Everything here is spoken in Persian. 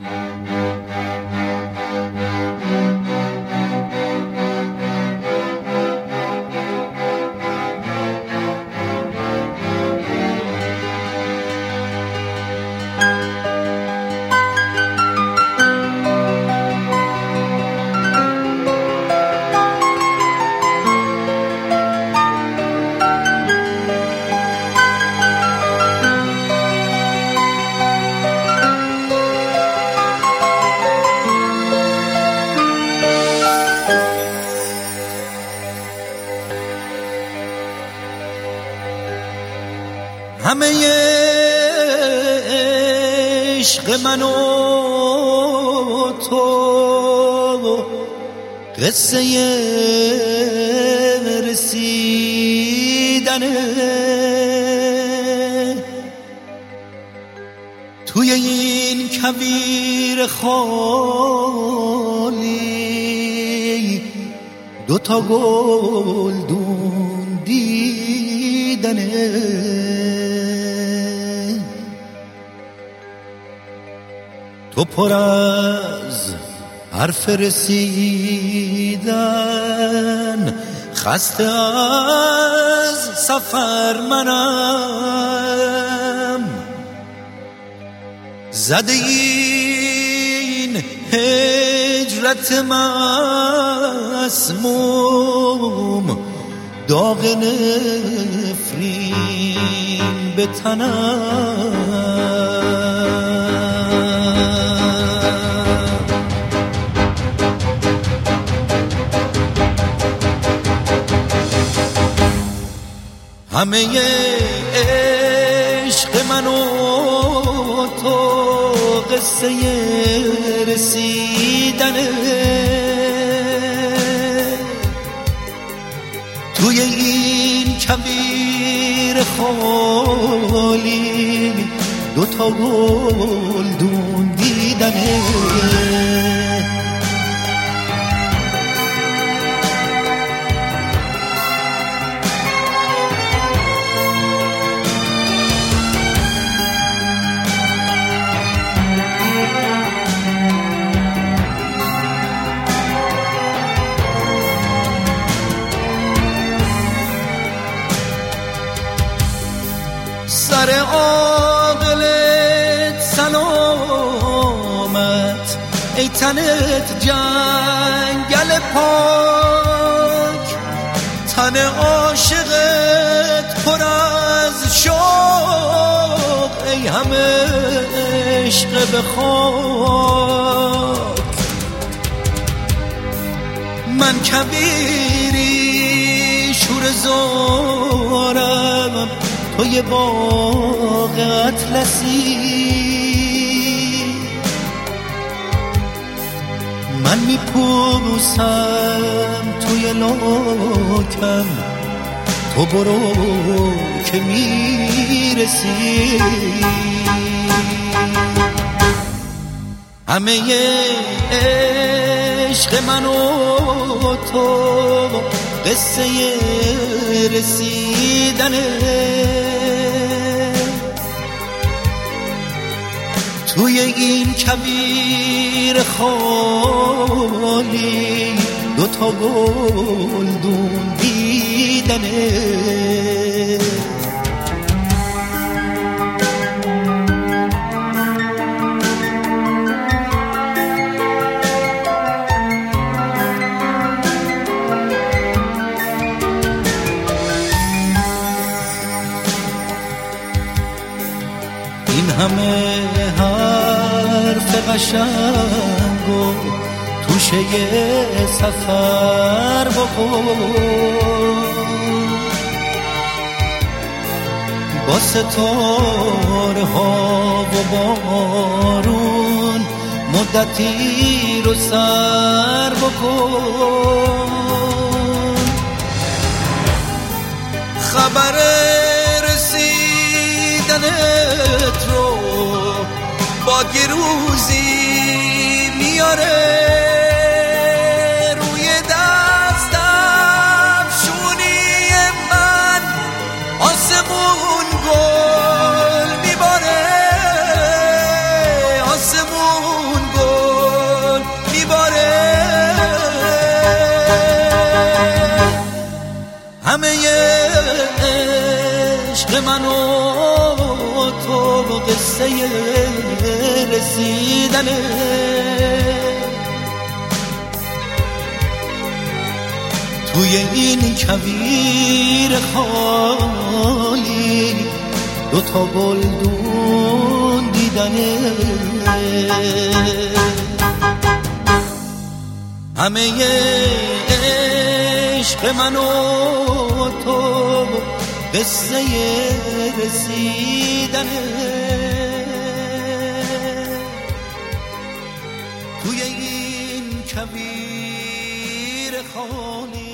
همه عشق من و تو قصه رسیدنه، توی این کویر خالی دوتا گلدون دیدنه. تو پر از حرف رسیدن، خسته از سفر منم، زده این هجرت مسموم، داغ نفرین به تنم. همه عشق من و تو قصه رسیدنه، توی این کویر خالی دوتا گلدون دیدنه. سر عاقلت سلامت، ای تنت جنگل پاک، تن عاشقت پر از شوق، ای همه عشق به خاک. من کویری شور زارم، توی باغ اطلسی، من میپوسم توی لاکم، تو برو که میرسی. همه عشق من و تو قصه رسیدنه، توی این کویر خالی دوتا گلدون دیدنه. این همه حرف قشنگ و توشه سفر بکن، با ستاره ها و بارون مدتی رو سر بکن. خبر رسیدنت رو با گروزی میاره، روی دستم شونی من آسمون گل میباره، آسمون قصه رسیدنه. توی این کویر خالی دوتا گلدون دیدنه. همه عشق من و تو قصه رسیدنه. توی این کویر خالی